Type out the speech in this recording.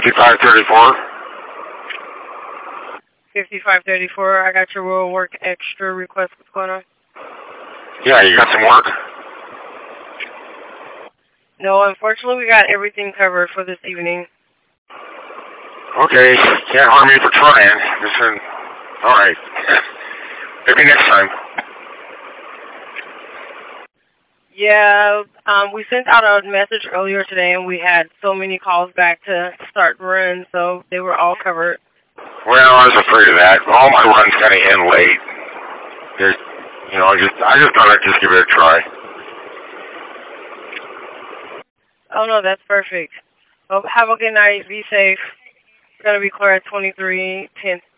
5534. 5534, I got your Rural Work Extra request. What's going on? Yeah, you got some work? No, unfortunately, we got everything covered for this evening. Okay, can't harm me for trying. Listen, alright. Maybe next time. Yeah, we sent out a message earlier today, and we had so many calls back to start runs, so they were all covered. Well, I was afraid of that. All my runs kind of end late. There's, you know, I just thought I'd just give it a try. Oh, no, that's perfect. Well, have a good night. Be safe. It's going to be clear at 23:10.